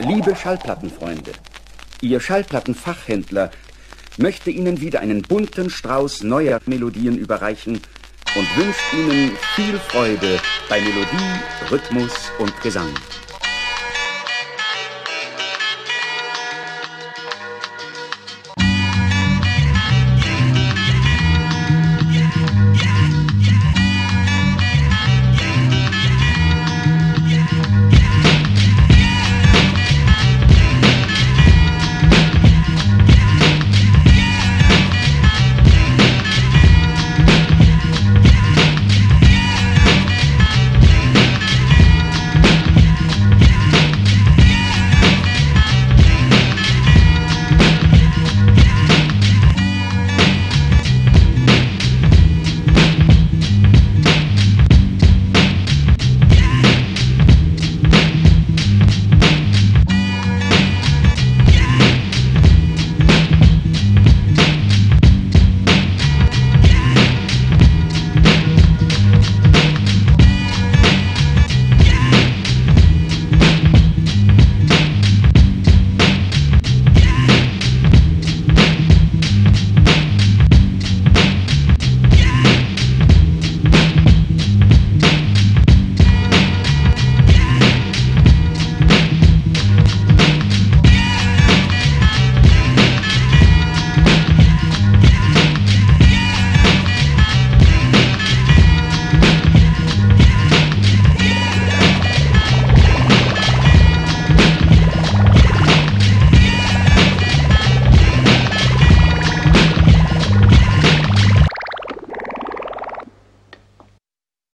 Liebe Schallplattenfreunde, Ihr Schallplattenfachhändler möchte Ihnen wieder einen bunten Strauß neuer Melodien überreichen und wünscht Ihnen viel Freude bei Melodie, Rhythmus und Gesang.